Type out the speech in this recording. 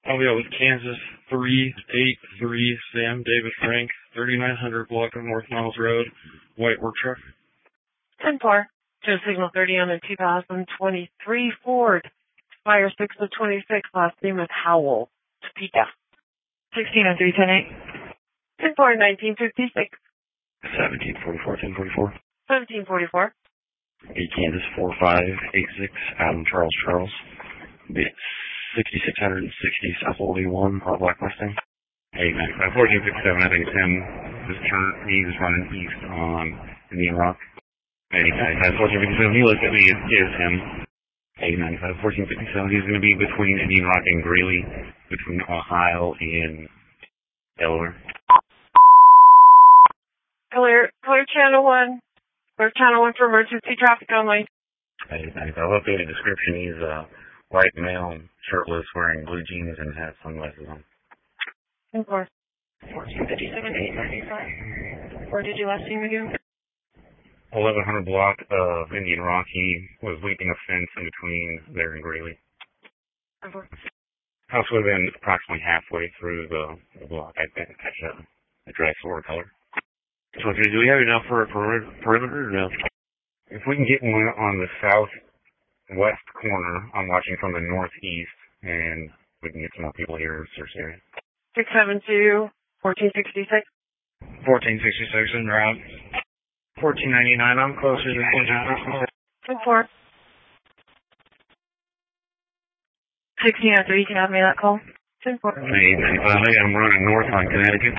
I'll be out with Kansas 383 Sam David Frank, 3900 block of North Miles Road, white work truck. 10-4. Show signal 30 on a 2023 Ford. Fire 6 of 26. Last name is Howell. Topeka. 1603, 10-8. 10-4, 1956. 1744, 1044. 1744. Kansas 4586, Adam Charles. 6660 South Old E1, Hard Black Mustang. 895, 1457, I think Tim he's running east on Indian Rock. 895, 1457, he looked at me, it's him. 895, 1457, he's going to be between Indian Rock and Greeley, between Ohio and Delaware. Clear channel 1. Clear channel 1 for emergency traffic only. 895, I'll update the description. He's white male, shirtless, wearing blue jeans, and has sunglasses on. 10-4. 1457, 895. Where did you last see him again? 1100 block of Indian Rock. He was leaping a fence in between there and Greeley. 10-4. House would have been approximately halfway through the block. I didn't catch a dry floor color. So do we have enough for a perimeter or no? If we can get one on the southwest corner, I'm watching from the northeast, and we can get some more people here in Search area. 672, 1466. 1466 en route. 1499, I'm closer than 10-4. 1603, you can have me that call. 10-4. 895, I'm running north on Connecticut.